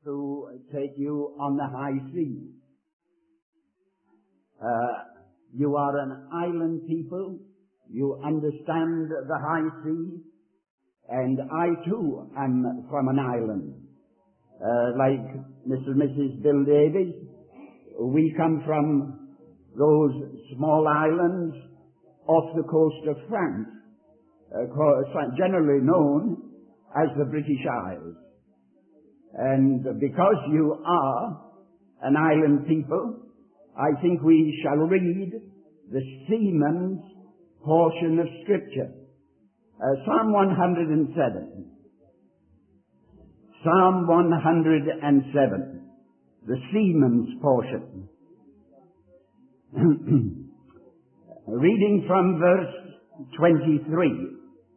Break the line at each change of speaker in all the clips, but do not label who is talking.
to take you on the high seas. You are an island people. You understand the high seas. And I too am from an island. Like Mr. and Mrs. Bill Davies, we come from those small islands off the coast of France, generally known as the British Isles. And because you are an island people, I think we shall read the seaman's portion of Scripture. Psalm 107. Psalm 107. The seaman's portion. Reading from verse 23.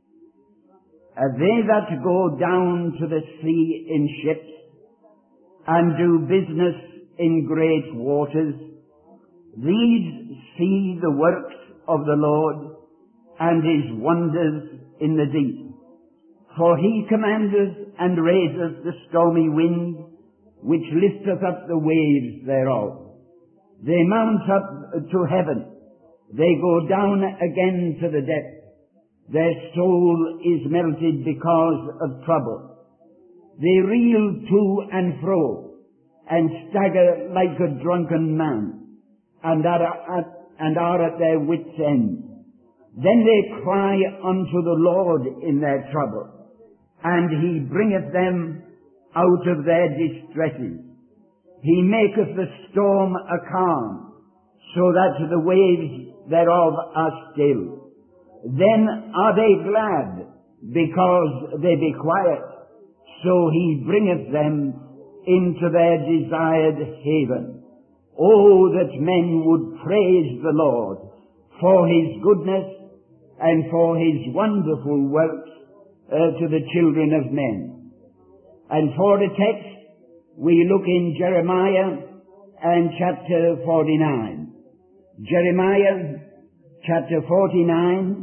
They that go down to the sea in ships, and do business in great waters, these see the works of the Lord, and his wonders in the deep. For he commandeth and raiseth the stormy wind, which lifteth up the waves thereof. They mount up to heaven, they go down again to the depths. Their soul is melted because of trouble. They reel to and fro, and stagger like a drunken man, and are at their wits' end. Then they cry unto the Lord in their trouble, and he bringeth them out of their distresses. He maketh the storm a calm, so that the waves thereof are still. Then are they glad, because they be quiet, so he bringeth them into their desired haven. Oh, that men would praise the Lord for his goodness and for his wonderful works to the children of men. And for the text, we look in Jeremiah and chapter 49. Jeremiah chapter 49,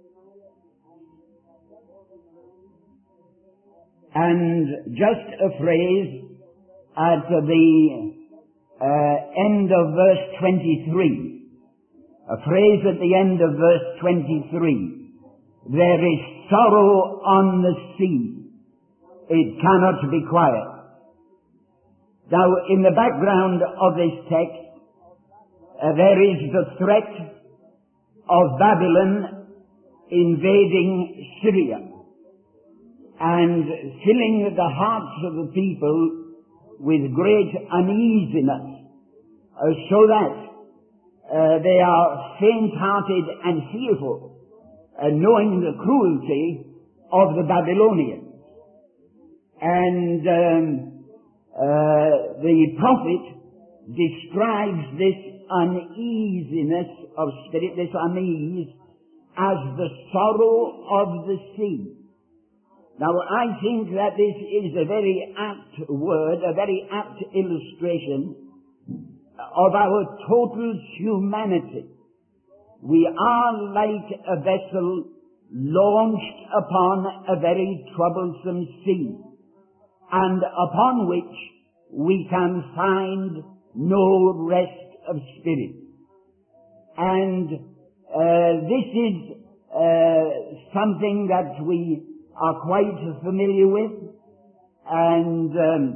and just a phrase at the end of verse 23. A phrase at the end of verse 23. There is sorrow on the sea. It cannot be quiet. Now, in the background of this text, there is the threat of Babylon invading Syria and filling the hearts of the people with great uneasiness, so that they are faint-hearted and fearful, knowing the cruelty of the Babylonians. And the prophet describes this uneasiness of spirit, this unease, as the sorrow of the sea. Now, I think that this is a very apt word, a very apt illustration of our total humanity. We are like a vessel launched upon a very troublesome sea, and upon which we can find no rest of spirit. And this is something that we are quite familiar with, and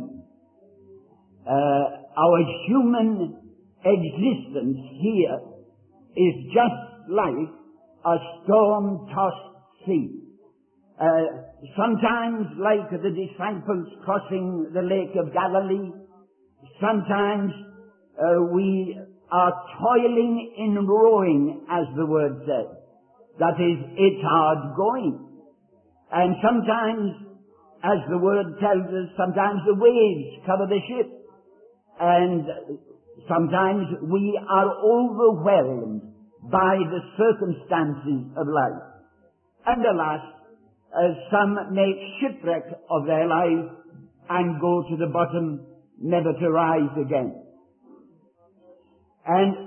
our human existence here is just like a storm-tossed sea. Sometimes like the disciples crossing the Lake of Galilee, sometimes we are toiling in rowing, as the word says. That is, it's hard going. And sometimes, as the word tells us, sometimes the waves cover the ship. And sometimes we are overwhelmed by the circumstances of life. And alas, some make shipwreck of their life and go to the bottom, never to rise again. And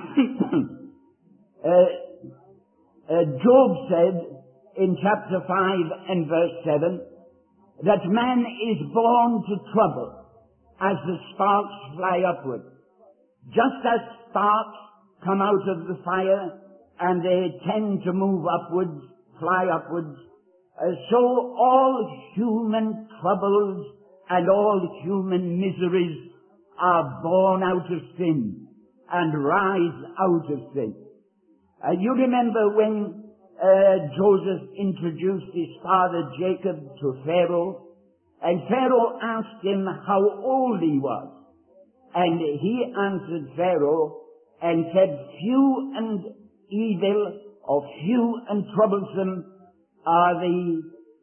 Job said in chapter 5 and verse 7 that man is born to trouble, as the sparks fly upward. Just as sparks come out of the fire and they tend to move upwards, fly upwards, so all human troubles and all human miseries are born out of sin and rise out of sin. You remember when Joseph introduced his father Jacob to Pharaoh, and Pharaoh asked him how old he was. And he answered Pharaoh and said, few and evil, or few and troublesome are the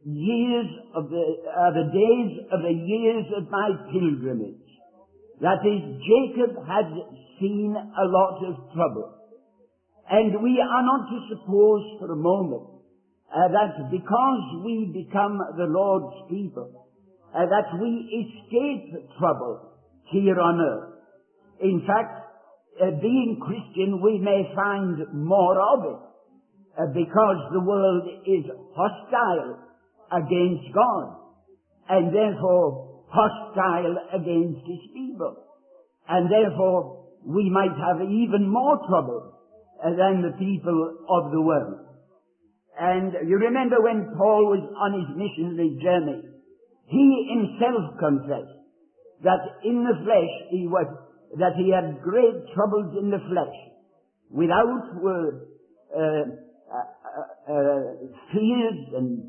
days of the years of my pilgrimage. That is, Jacob had seen a lot of trouble. And we are not to suppose for a moment that because we become the Lord's people, that we escape trouble here on earth. In fact, being Christian, we may find more of it, because the world is hostile against God, and therefore hostile against His people. And therefore, we might have even more trouble than the people of the world. And you remember when Paul was on his missionary journey, he himself confessed that in the flesh that he had great troubles in the flesh, without fears and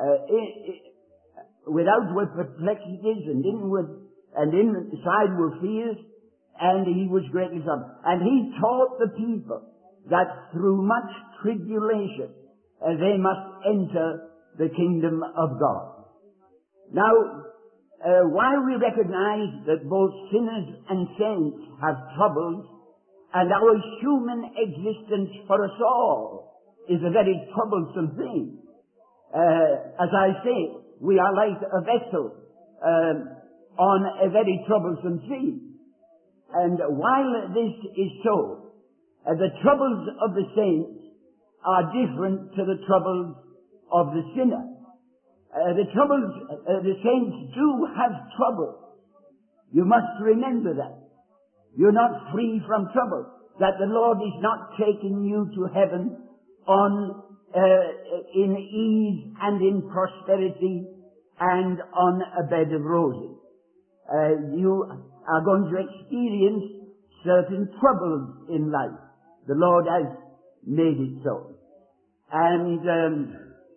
without were perplexities, and inside were fears, and he was greatly troubled. And he taught the people that through much tribulation they must enter the kingdom of God. Now, while we recognize that both sinners and saints have troubles, and our human existence for us all is a very troublesome thing, as I say, we are like a vessel on a very troublesome sea. And while this is so, the troubles of the saints are different to the troubles of the sinner. The saints do have trouble. You must remember that. You're not free from trouble. That the Lord is not taking you to heaven in ease and in prosperity and on a bed of roses. You are going to experience certain troubles in life. The Lord has made it so. And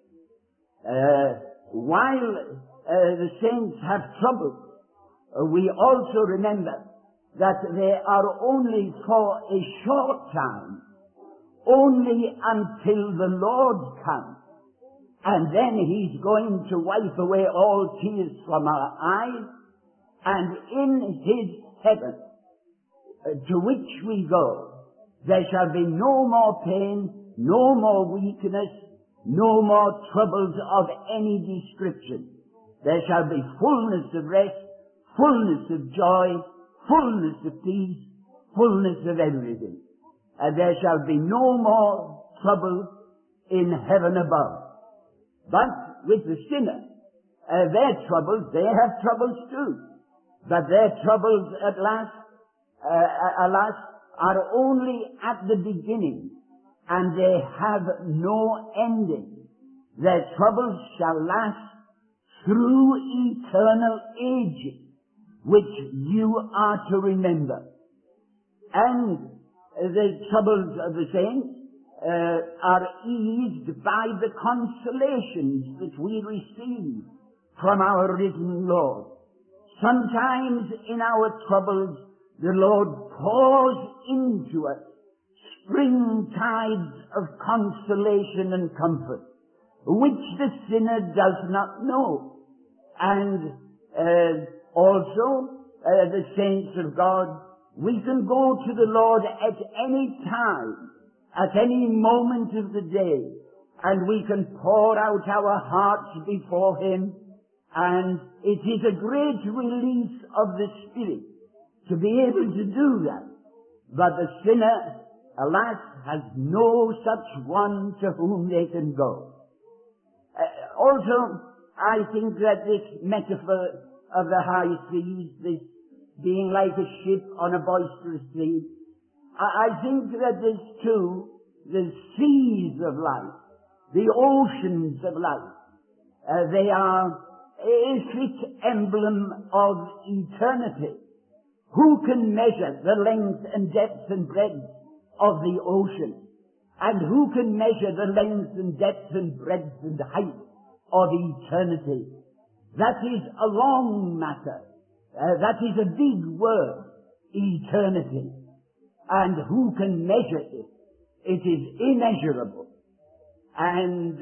while the saints have trouble, we also remember that they are only for a short time, only until the Lord comes. And then He's going to wipe away all tears from our eyes, and in His heaven, to which we go, there shall be no more pain, no more weakness, no more troubles of any description. There shall be fullness of rest, fullness of joy, fullness of peace, fullness of everything. And there shall be no more trouble in heaven above. But with the sinner, their troubles, they have troubles too. But their troubles at last, alas, are only at the beginning, and they have no ending. Their troubles shall last through eternal ages, which you are to remember. And the troubles of the saints are eased by the consolations that we receive from our risen Lord. Sometimes in our troubles, the Lord pours into us spring tides of consolation and comfort, which the sinner does not know. And also, the saints of God, we can go to the Lord at any time, at any moment of the day, and we can pour out our hearts before Him, and it is a great release of the Spirit to be able to do that. But the sinner, alas, has no such one to whom they can go. Also, I think that this metaphor of the high seas, this being like a ship on a boisterous sea. I think that there's too the seas of life, the oceans of life. They are a fit emblem of eternity. Who can measure the length and depth and breadth of the ocean? And who can measure the length and depth and breadth and height of eternity? That is a long matter. That is a big word, eternity. And who can measure it? It is immeasurable. And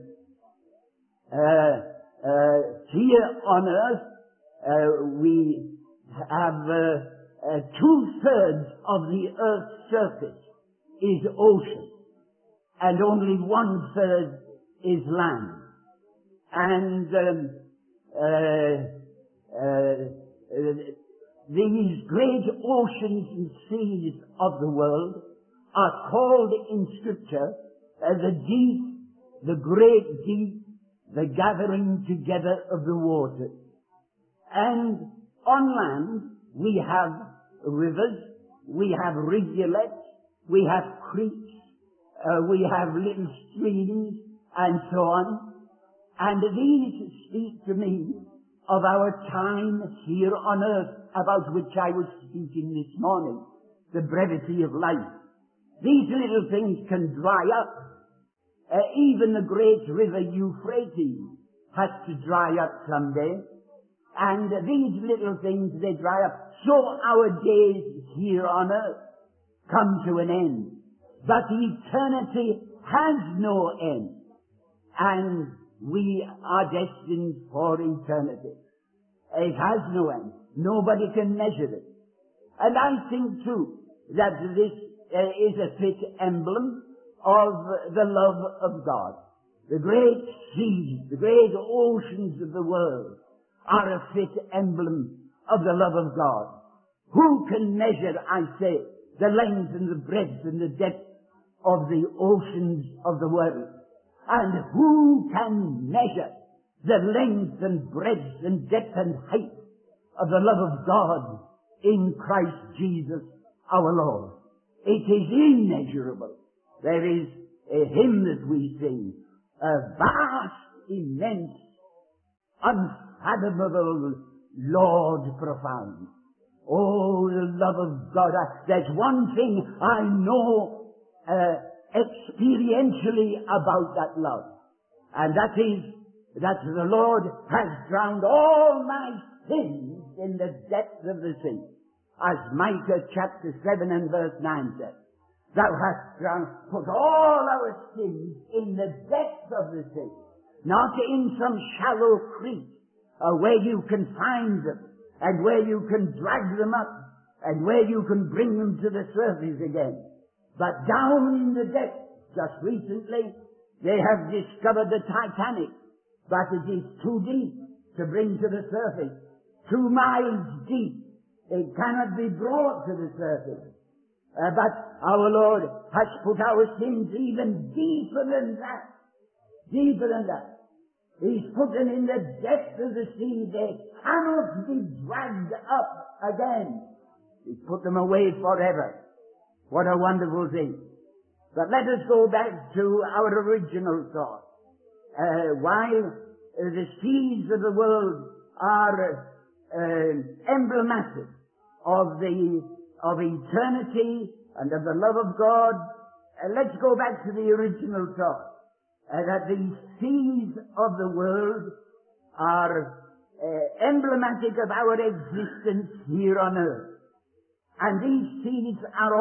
here on earth, we have 2/3 of the earth's surface is ocean, and only 1/3 is land. And these great oceans and seas of the world are called in Scripture the deep, the great deep, the gathering together of the waters. And on land we have rivers, we have rivulets, we have creeks, we have little streams, and so on. And these speak to me of our time here on earth, about which I was speaking this morning, the brevity of life. These little things can dry up. Even the great river Euphrates has to dry up someday. And these little things, they dry up. So our days here on earth come to an end. But eternity has no end. And we are destined for eternity. It has no end. Nobody can measure it. And I think too that this is a fit emblem of the love of God. The great seas, the great oceans of the world are a fit emblem of the love of God. Who can measure, I say, the length and the breadth and the depth of the oceans of the world? And who can measure the length and breadth and depth and height of the love of God in Christ Jesus our Lord? It is immeasurable. There is a hymn that we sing, a vast, immense, unfathomable, Lord profound. Oh, the love of God. There's one thing I know experientially about that love, and that is that the Lord has drowned all my sins in the depths of the sea. As Micah chapter 7 and verse 9 says, Thou hast put all our sins in the depths of the sea, not in some shallow creek where you can find them and where you can drag them up and where you can bring them to the surface again, but down in the depths. Just recently they have discovered the Titanic, but it is too deep to bring to the surface. 2 miles deep. It cannot be brought to the surface. But our Lord has put our sins even deeper than that. Deeper than that. He's put them in the depths of the sea. They cannot be dragged up again. He's put them away forever. What a wonderful thing. But let us go back to our original thought. While the seas of the world are emblematic of eternity and of the love of God, let's go back to the original thought, that the seas of the world are emblematic of our existence here on earth. And these seas are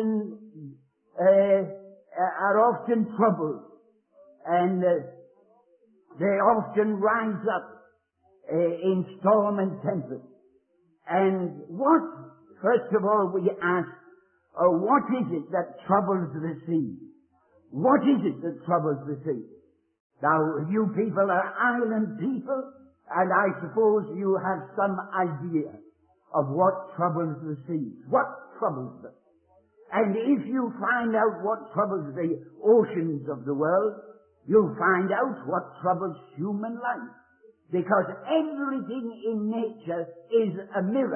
often troubled, and they often rise up in storm and tempest. And what, first of all, we ask, what is it that troubles the sea? What is it that troubles the sea? Now, you people are island people, and I suppose you have some idea of what troubles the sea. What troubles them? And if you find out what troubles the oceans of the world, you'll find out what troubles human life. Because everything in nature is a mirror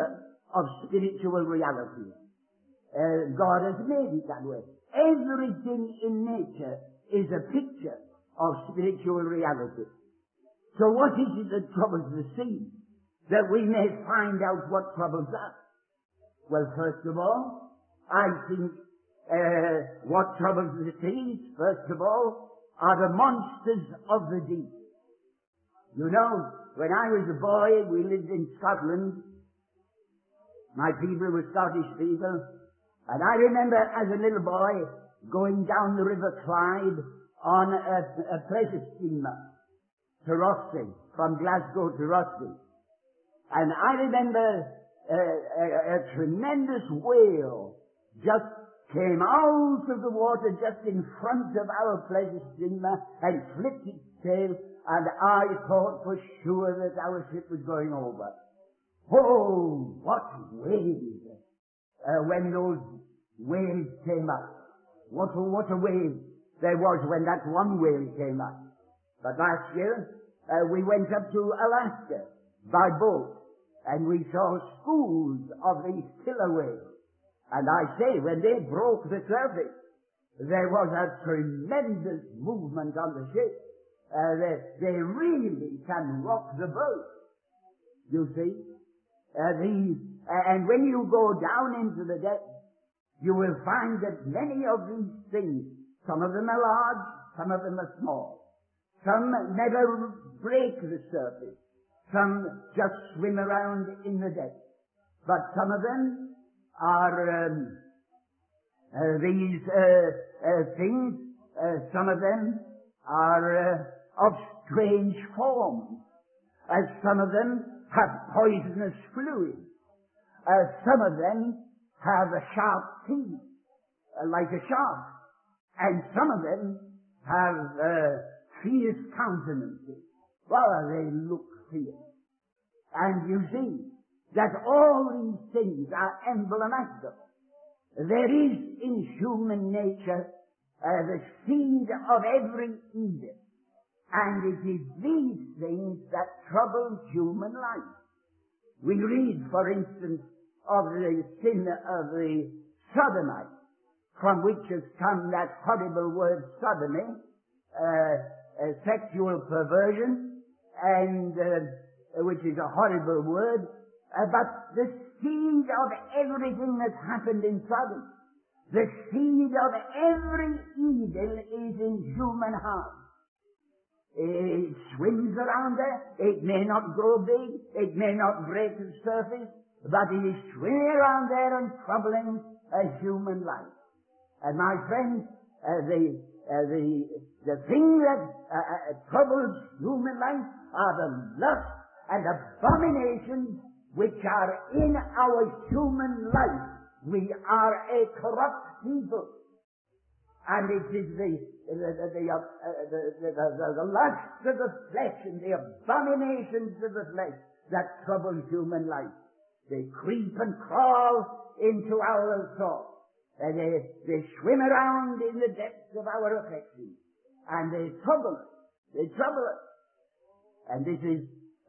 of spiritual reality. God has made it that way. Everything in nature is a picture of spiritual reality. So what is it that troubles the sea? That we may find out what troubles us. Well, first of all, I think what troubles the seas, first of all, are the monsters of the deep. You know, when I was a boy, we lived in Scotland. My people were Scottish people. And I remember as a little boy going down the River Clyde on a pleasure steamer to Rothsay, from Glasgow to Rothsay. And I remember a tremendous whale just came out of the water just in front of our pleasure steamer and flipped its tail, and I thought for sure that our ship was going over. Oh, what waves! When those waves came up. What a wave there was when that one whale came up. But last year, we went up to Alaska by boat, and we saw schools of these killer whales. And I say, when they broke the surface, there was a tremendous movement on the ship. They really can rock the boat, you see. And when you go down into the depths, you will find that many of these things, some of them are large, some of them are small. Some never break the surface. Some just swim around in the depths. But some of them are these things. Some of them are of strange forms. Some of them have poisonous fluid. Some of them have a sharp teeth, like a shark. And some of them have fierce countenances. Well, they look fierce. And you see that all these things are emblematic. There is in human nature the seed of every evil. And it is these things that trouble human life. We read, for instance, of the sin of the sodomites, from which has come that horrible word sodomy, sexual perversion, and which is a horrible word, but the seed of everything that happened in Sodom, the seed of every evil is in human heart. It swims around there. It may not grow big. It may not break the surface, but it is swimming around there and troubling a human life. And my friends, the thing that troubles human life are the lusts and abominations which are in our human life. We are a corrupt people. And it is the lust of the flesh and the abominations of the flesh that trouble human life. They creep and crawl into our thoughts. They swim around in the depths of our affections. And they trouble us. They trouble us. And this is,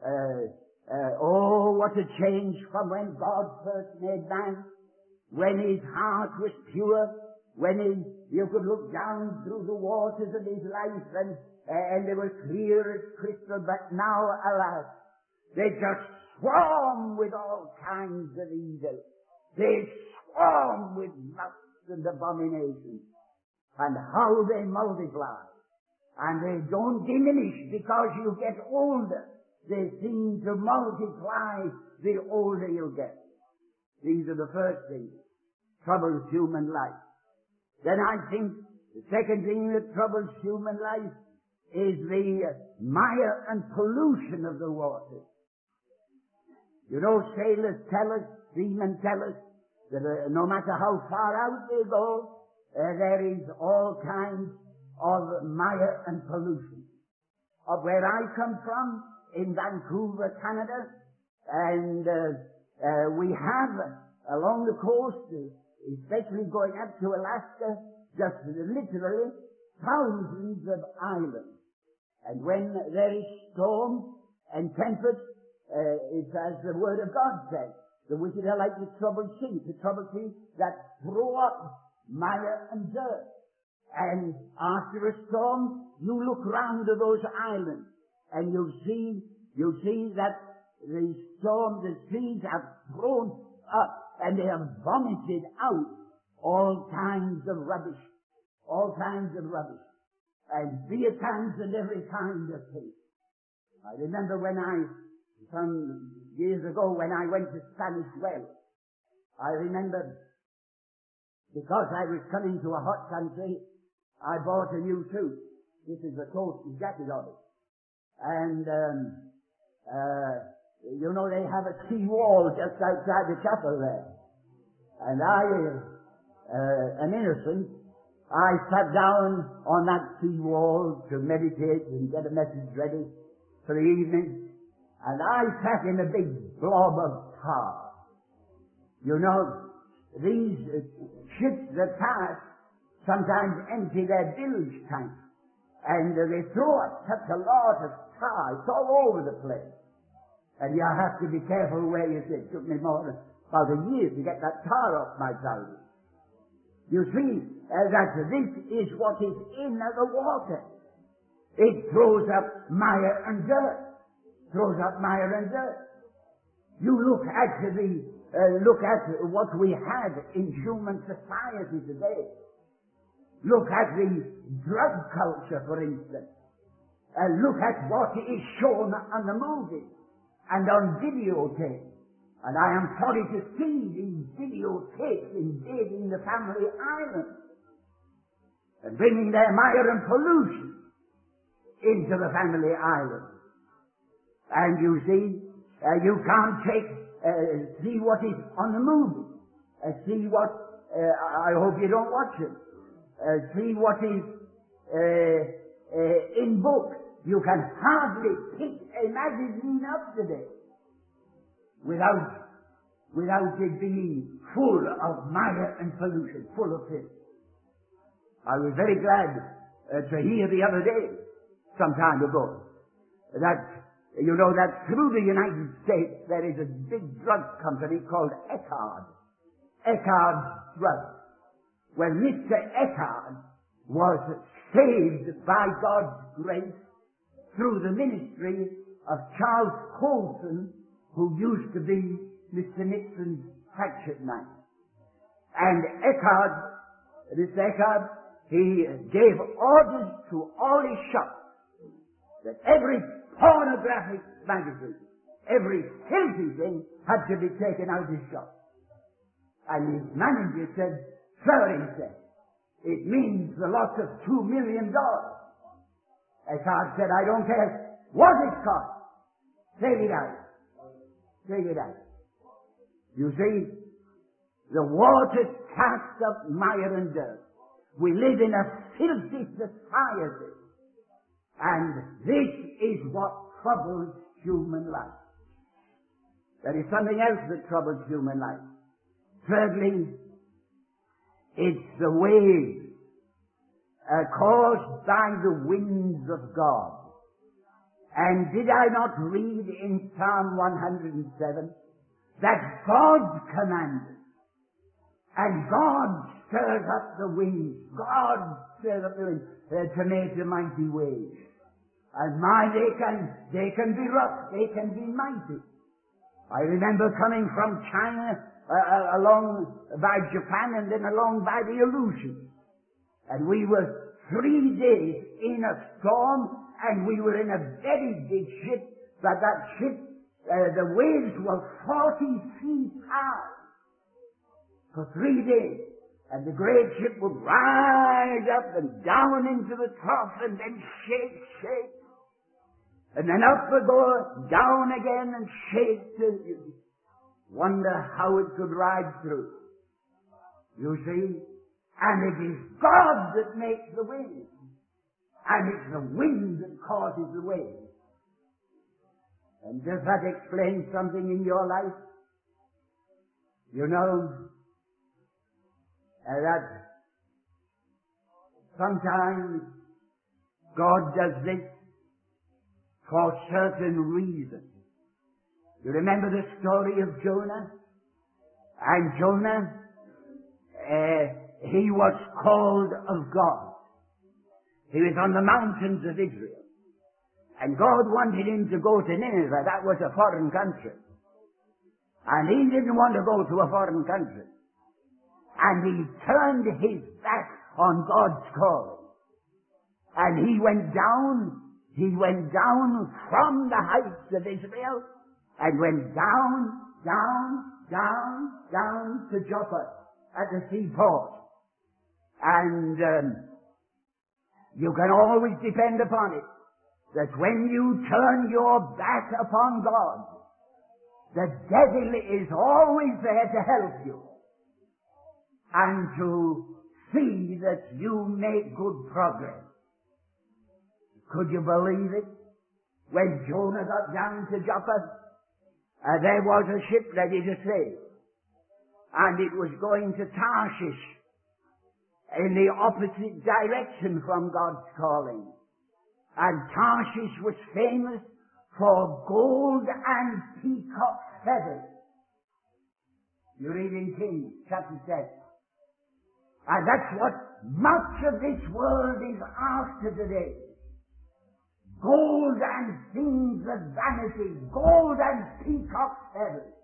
what a change from when God first made man. When his heart was pure, when you could look down through the waters of his life and they were clear as crystal, but now, alas, they just swarm with all kinds of evil. They swarm with lust and abominations. And how they multiply. And they don't diminish because you get older. They seem to multiply the older you get. These are the first things. Troubles human life. Then I think the second thing that troubles human life is the mire and pollution of the waters. You know, sailors tell us, seamen tell us, that no matter how far out they go, there is all kinds of mire and pollution. Of where I come from, in Vancouver, Canada, and we have along the coast, especially going up to Alaska, just literally thousands of islands. And when there is storm and tempest, it's as the Word of God says, The wicked are like the troubled sea that throw up mire and dirt. And after a storm, you look round to those islands, and you see that the storm, the seas have thrown up, and they have vomited out all kinds of rubbish, and beer cans and every kind of thing. I remember some years ago when I went to Spanish Wells, I remember, because I was coming to a hot country, I bought a new suit. This is the coat and jacket of it. And, they have a sea wall just outside the chapel there. And an innocent, I sat down on that sea wall to meditate and get a message ready for the evening. And I sat in a big blob of tar. These ships that pass sometimes empty their bilge tanks. And they throw up such a lot of tar. It's all over the place. And you have to be careful where you sit. It took me about a year to get that tar off my trousers. You see that this is what is in the water. It throws up mire and dirt. You look at what we have in human society today. Look at the drug culture, for instance. Look at what is shown on the movies and on videotape. And I am sorry to see these videotapes invading the family island and bringing their mire and pollution into the family island. And you see, you can't see what is on the movie. See what, I hope you don't watch it. See what is in books. You can hardly pick a magazine up today without it being full of mire and pollution, full of filth. I was very glad to hear the other day, some time ago, that through the United States there is a big drug company called Eckard Drugs. Well, Mr. Eckard was saved by God's grace through the ministry of Charles Colson, who used to be Mr. Nixon's hatchet knife. And Mr. Eckard, he gave orders to all his shops that every pornographic magazine, every filthy thing had to be taken out of his shop. And his manager said, "Sir," he said, "it means the loss of $2 million. Eckard said, "I don't care what it costs. Take it out. Take it out." You see, the water casts up mire and dirt. We live in a filthy society. And this is what troubles human life. There is something else that troubles human life. Thirdly, it's the waves caused by the winds of God. And did I not read in Psalm 107 that God commanded, and God stirs up the winds, God stirs up the winds to make the mighty waves. And they can be rough, they can be mighty. I remember coming from China along by Japan and then along by the Aleutians. And we were 3 days in a storm, and we were in a very big ship, but that ship, the waves were 40 feet high for 3 days. And the great ship would rise up and down into the trough and then shake. And then up we go, down again and shake till you wonder how it could ride through. You see? And it is God that makes the wind. And it's the wind that causes the waves. And does that explain something in your life? You know, that sometimes God does this for certain reasons. You remember the story of Jonah? And Jonah, he was called of God. He was on the mountains of Israel. And God wanted him to go to Nineveh. That was a foreign country. And he didn't want to go to a foreign country. And he turned his back on God's calling. And he went down from the heights of Israel and went down to Joppa at the seaport. And you can always depend upon it that when you turn your back upon God, the devil is always there to help you and to see that you make good progress. Could you believe it? When Jonah got down to Joppa, there was a ship ready to sail, and it was going to Tarshish in the opposite direction from God's calling. And Tarshish was famous for gold and peacock feathers. You read in Kings chapter 7. And that's what much of this world is after today. Gold and things of vanity, gold and peacock feathers.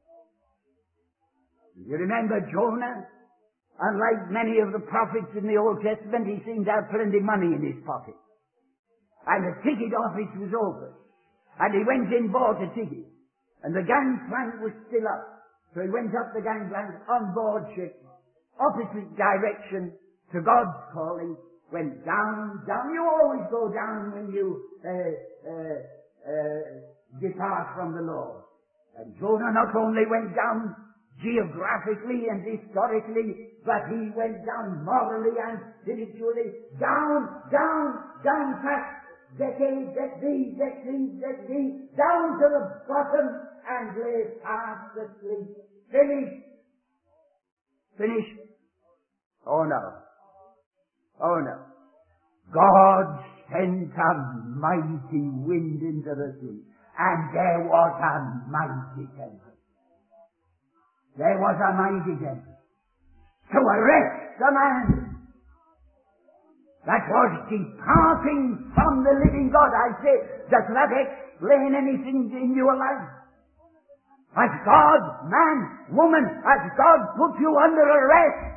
You remember Jonah? Unlike many of the prophets in the Old Testament, he seemed to have plenty of money in his pocket. And the ticket office was open. And he went in, bought a ticket. And the gangplank was still up. So he went up the gangplank on board ship, opposite direction to God's calling, went down. You always go down when you depart from the Lord. And Jonah not only went down geographically and historically, but he went down morally and spiritually, down past decade, down to the bottom and lay fast asleep. Finished. Oh no. God sent a mighty wind into the sea, and there was a mighty tempest. There was a mighty tempest to arrest the man that was departing from the living God. I say, does that explain anything in your life? Has God, man, woman, has God put you under arrest?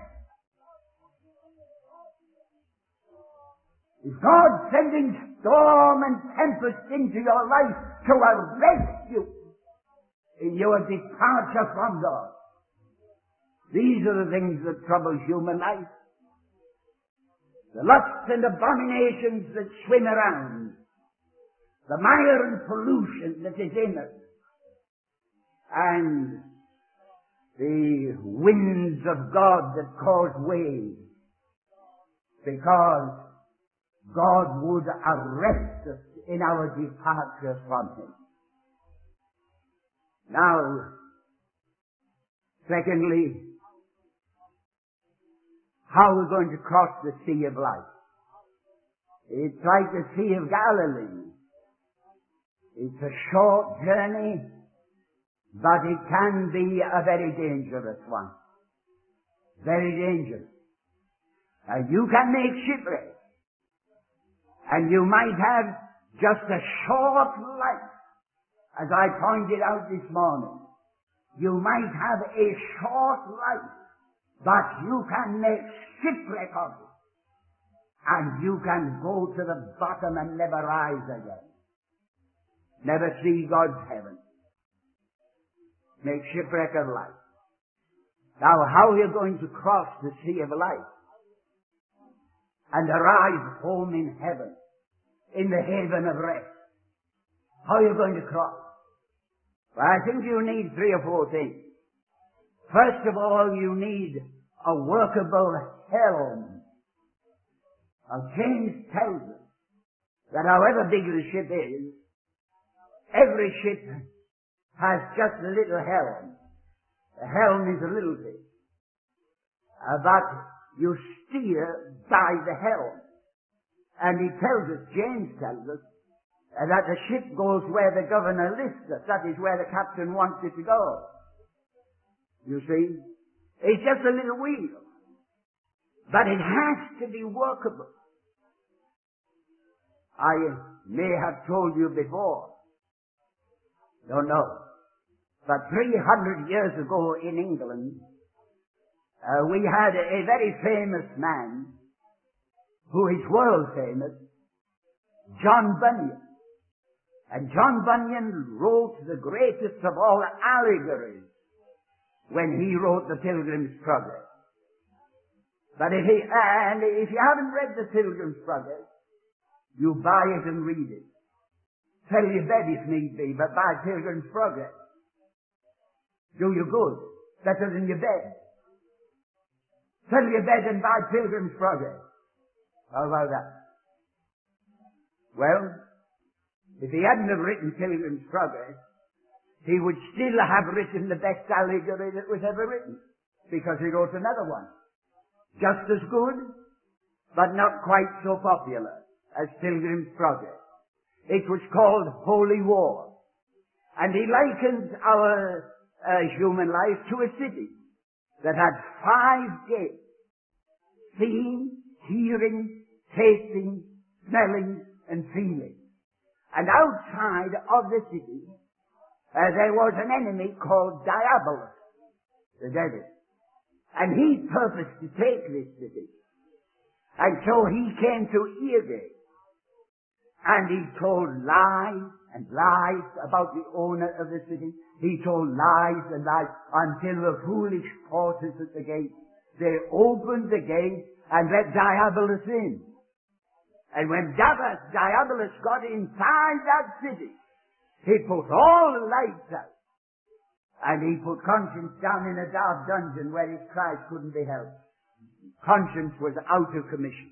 Is God sending storm and tempest into your life to arrest you in your departure from God? These are the things that trouble human life. The lusts and abominations that swim around, the mire and pollution that is in us, and the winds of God that cause waves, because God would arrest us in our departure from Him. Now, secondly, how are we going to cross the Sea of Life? It's like the Sea of Galilee. It's a short journey, but it can be a very dangerous one. Very dangerous. You can make shipwreck, and you might have just a short life. As I pointed out this morning, you might have a short life, but you can make shipwreck of it. And you can go to the bottom and never rise again. Never see God's heaven. Make shipwreck of life. Now, how are you going to cross the Sea of Life and arrive home in heaven, in the haven of rest? How are you going to cross? Well, I think you need 3 or 4 things. First of all, you need a workable helm. Now, James tells us that however big the ship is, every ship has just a little helm. The helm is a little thing. But you steer by the helm. And he tells us, James tells us, that the ship goes where the governor lists us. That is where the captain wants it to go. You see? It's just a little wheel. But it has to be workable. I may have told you before, don't know, but 300 years ago in England, we had a very famous man, who is world famous, John Bunyan. And John Bunyan wrote the greatest of all allegories when he wrote The Pilgrim's Progress. But if you haven't read The Pilgrim's Progress, you buy it and read it. Sell your bed if need be, but buy Pilgrim's Progress. Do you good. Better than your bed. Sell your bed and buy Pilgrim's Progress. How about that? Well, if he hadn't have written Pilgrim's Progress, he would still have written the best allegory that was ever written, because he wrote another one. Just as good, but not quite so popular as Pilgrim's Progress. It was called Holy War. And he likened our human life to a city that had 5 gates: seeing, hearing, tasting, smelling, and feeling. And outside of the city, there was an enemy called Diabolus, the devil. And he purposed to take this city. And so he came to Eargate. And he told lies and lies about the owner of the city. He told lies and lies until the foolish porters at the gate, they opened the gate and let Diabolus in. And when Diabolus got inside that city, he put all the lights out. And he put conscience down in a dark dungeon where his cries couldn't be helped. Conscience was out of commission.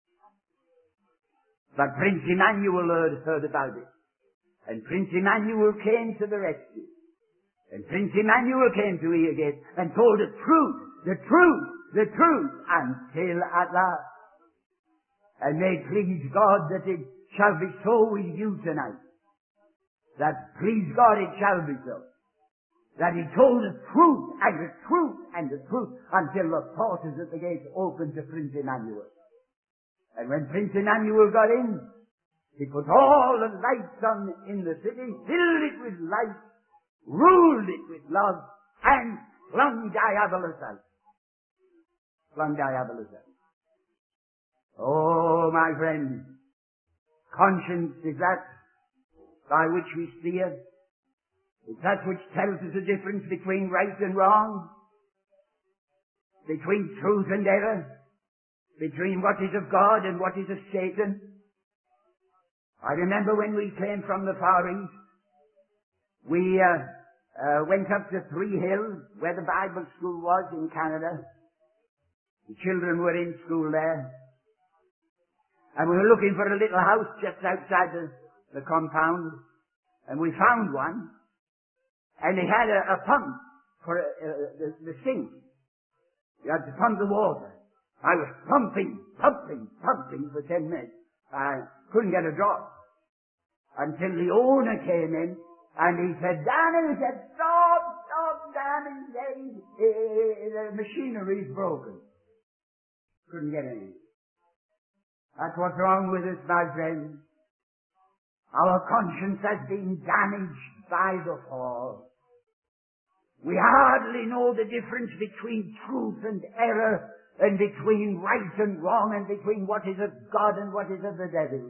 But Prince Emmanuel heard about it. And Prince Emmanuel came to the rescue. And Prince Emmanuel came to Eargate and told the truth, the truth, the truth, until at last. And may it please God that it shall be so with you tonight. That please God it shall be so. That he told the truth and the truth and the truth until the porters at the gate opened to Prince Emmanuel. And when Prince Emmanuel got in, he put all the lights on in the city, filled it with light, ruled it with love, and flung Diabolus out. Flung Diabolus out. Oh, my friend, conscience is that by which we steer. It's that which tells us the difference between right and wrong, between truth and error, between what is of God and what is of Satan. I remember when we came from the Far East, we went up to Three Hills, where the Bible school was in Canada. The children were in school there. And we were looking for a little house just outside the compound, and we found one. And they had a pump for the sink. You had to pump the water. I was pumping for 10 minutes. I couldn't get a drop. Until the owner came in, and he said, Danny, he said, stop, Danny, the machinery's broken. Couldn't get any. That's what's wrong with us, my friend. Our conscience has been damaged by the fall. We hardly know the difference between truth and error, and between right and wrong, and between what is of God and what is of the devil.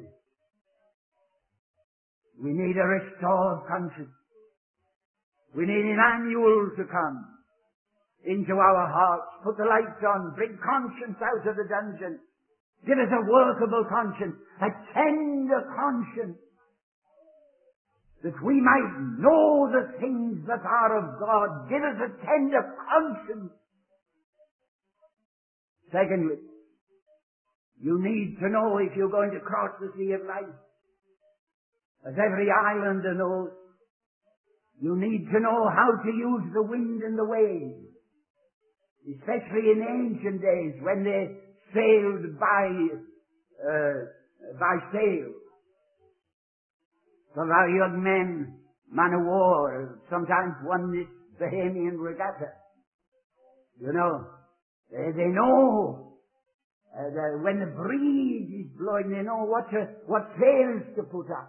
We need a restored conscience. We need Emmanuel to come into our hearts, put the lights on, bring conscience out of the dungeon, give us a workable conscience, a tender conscience, that we might know the things that are of God. Give us a tender conscience. Secondly, you need to know if you're going to cross the sea of life. As every islander knows, you need to know how to use the wind and the waves. Especially in ancient days when they sailed by sail. So our young men, man of war, sometimes won this Bahamian regatta. You know, they know that when the breeze is blowing, they know what sails to put up.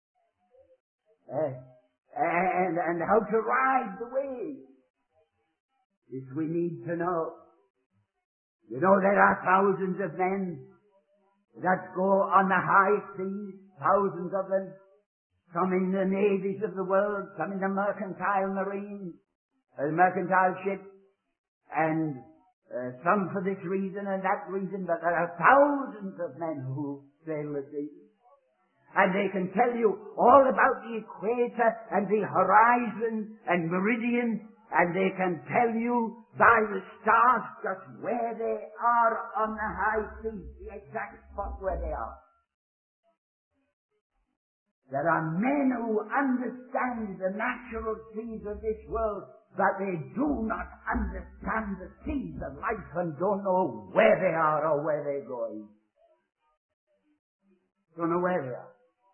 And how to ride the waves. This we need to know. You know, there are thousands of men that go on the high seas, thousands of them, some in the navies of the world, some in the mercantile marine, mercantile ships, and some for this reason and that reason, but there are thousands of men who sail the sea. And they can tell you all about the equator and the horizon and meridian, and they can tell you by the stars just where they are on the high seas, the exact spot where they are. There are men who understand the natural seas of this world, but they do not understand the seas of life and don't know where they are or where they're going. Don't know where they are.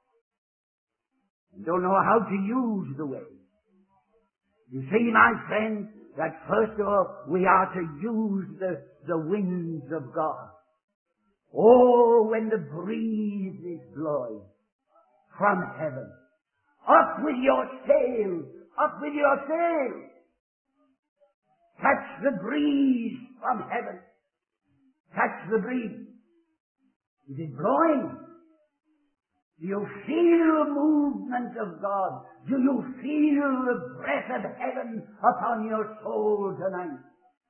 Don't know how to use the waves. You see, my friend, that first of all, we are to use the winds of God. Oh, when the breeze is blowing from heaven, up with your sails, up with your sails. Catch the breeze from heaven. Catch the breeze. Is it blowing? Do you feel the movement of God? Do you feel the breath of heaven upon your soul tonight?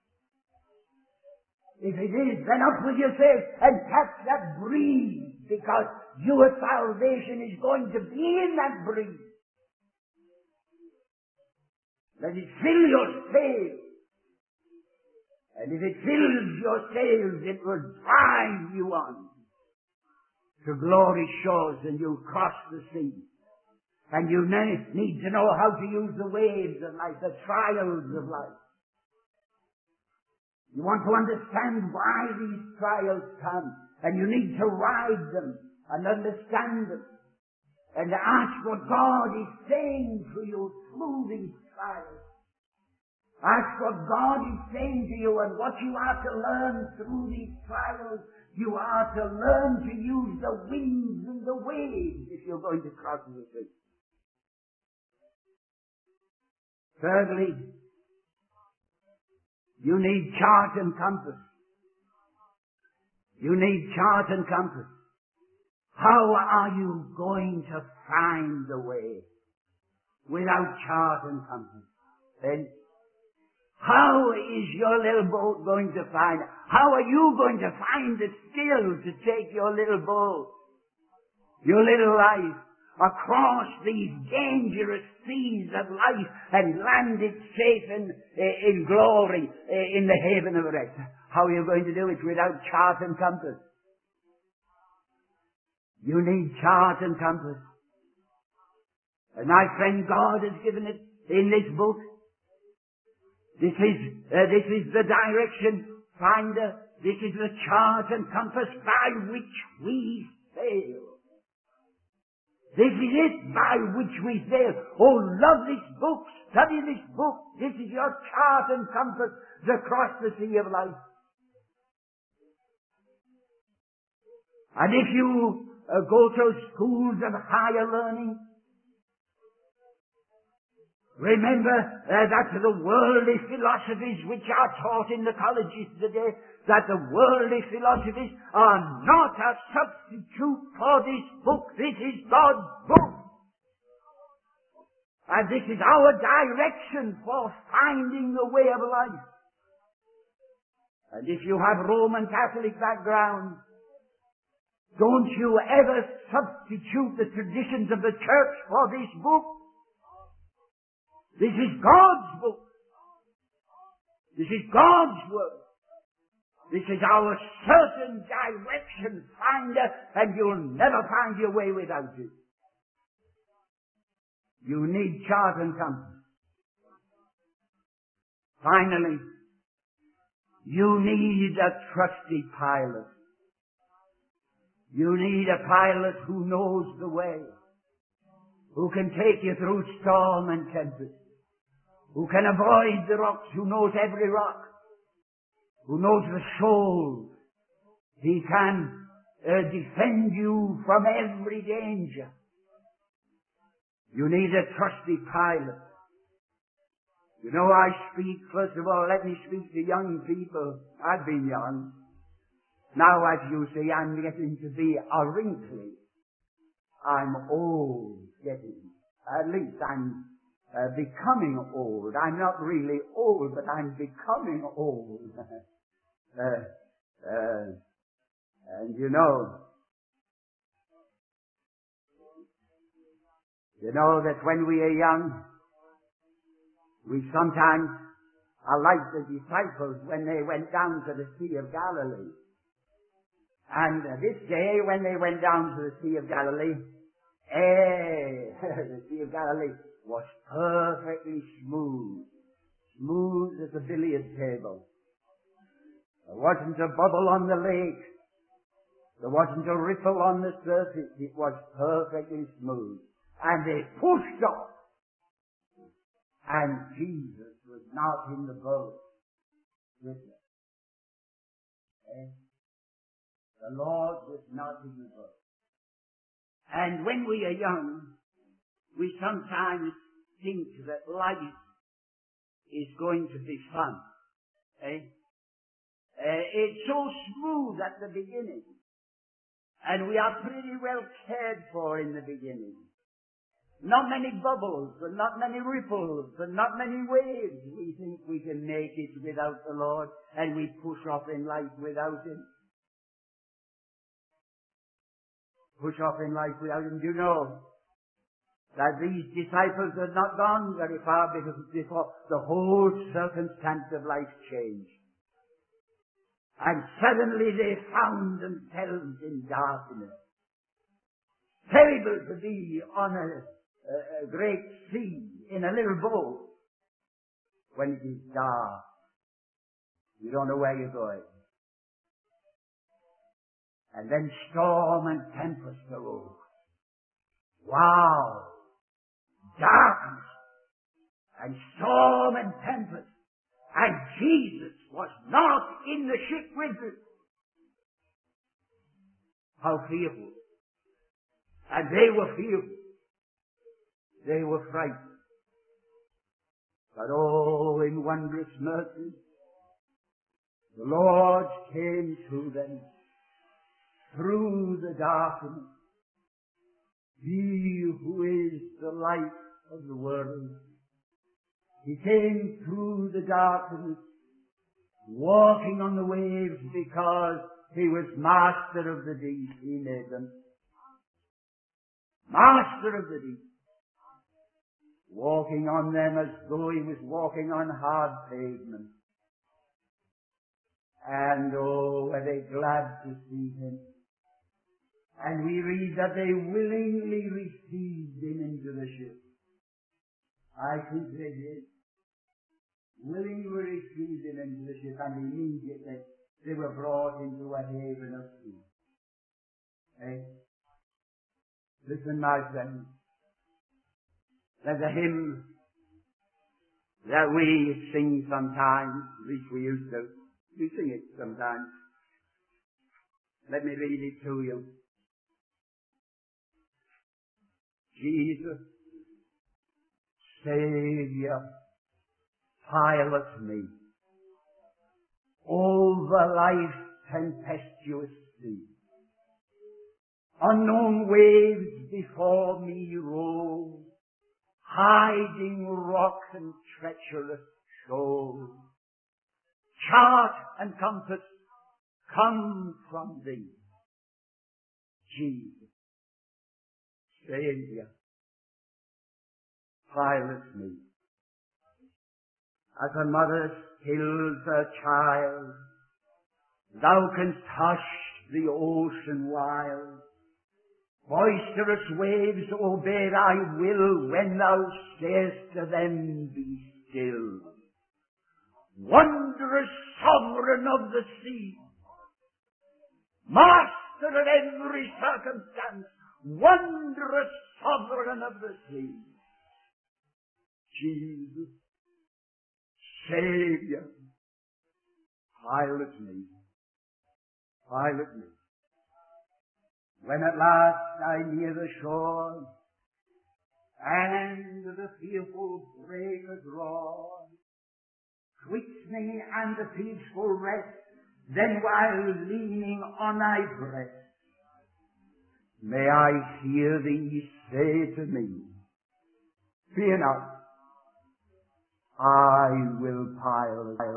If it is, then up with your sails and catch that breeze, because your salvation is going to be in that breeze. Let it fill your sails. And if it fills your sails, it will drive you on to glorious shores, and you'll cross the sea. And you need to know how to use the waves of life, the trials of life. You want to understand why these trials come, and you need to ride them and understand them and ask what God is saying to you through these trials. Ask what God is saying to you and what you are to learn through these trials. You are to learn to use the winds and the waves if you're going to cross the sea. Thirdly, you need chart and compass. You need chart and compass. How are you going to find the way without chart and compass? Then, how is your little boat going to find? How are you going to find the skill to take your little boat, your little life, across these dangerous seas of life and land it safe in glory in the haven of rest? How are you going to do it without chart and compass? You need chart and compass. And my friend, God has given it in this book. This is the direction finder. This is the chart and compass by which we sail. This is it by which we sail. Oh, love this book. Study this book. This is your chart and compass across the sea of life. And if you go to schools of higher learning, remember that the worldly philosophies which are taught in the colleges today, that the worldly philosophies are not a substitute for this book. This is God's book. And this is our direction for finding the way of life. And if you have Roman Catholic background, don't you ever substitute the traditions of the church for this book. This is God's book. This is God's word. This is our certain direction finder, and you'll never find your way without it. You need chart and compass. Finally, you need a trusty pilot. You need a pilot who knows the way, who can take you through storm and tempest, who can avoid the rocks, who knows every rock, who knows the soul. He can defend you from every danger. You need a trusty pilot. You know, I speak, first of all, let me speak to young people. I've been young. Now, as you see, I'm getting to be a wrinkly. I'm old, getting. At least I'm becoming old. I'm not really old, but I'm becoming old. And you know that when we are young, we sometimes are like the disciples when they went down to the Sea of Galilee. And this day, when they went down to the Sea of Galilee, the Sea of Galilee was perfectly smooth. Smooth as a billiard table. There wasn't a bubble on the lake. There wasn't a ripple on the surface. It was perfectly smooth. And they pushed off. And Jesus was not in the boat with them. The Lord was not in the boat. And when we are young, we sometimes think that life is going to be fun. It's so smooth at the beginning. And we are pretty well cared for in the beginning. Not many bubbles, and not many ripples, and not many waves. We think we can make it without the Lord, and we push off in life without Him. Push off in life without Him. Do you know that these disciples had not gone very far before the whole circumstance of life changed? And suddenly they found themselves in darkness. Terrible to be on a great sea in a little boat when it is dark. You don't know where you're going. And then storm and tempest arose. Wow! Darkness and storm and tempest. And Jesus was not in the ship with them. How fearful. And they were fearful. They were frightened. But oh, in wondrous mercy, the Lord came to them through the darkness. He who is the light of the world. He came through the darkness, walking on the waves because He was master of the deep. He made them. Master of the deep. Walking on them as though He was walking on hard pavement. And oh, were they glad to see Him. And we read that they willingly received Him into the ship. I think they did. Willingly received Him into the ship, and immediately they were brought into a haven of peace. Listen, my friends. There's a hymn that we sing sometimes, at least we used to. We sing it sometimes. Let me read it to you. Jesus, Savior, pilot me over life's tempestuous sea. Unknown waves before me roll, hiding rock and treacherous shoal. Chart and compass come from Thee, Jesus, Savior, pilot me. As a mother stills her child, Thou canst hush the ocean wild. Boisterous waves obey Thy will when Thou sayest to them, be still. Wondrous sovereign of the sea, master of every circumstance, wondrous sovereign of the sea, Jesus, Savior, pilot me, pilot me. When at last I near the shore, and the fearful breakers roar, 'twixt me and the peaceful rest, then while leaning on thy breast, may I hear thee say to me, fear not, I will pilot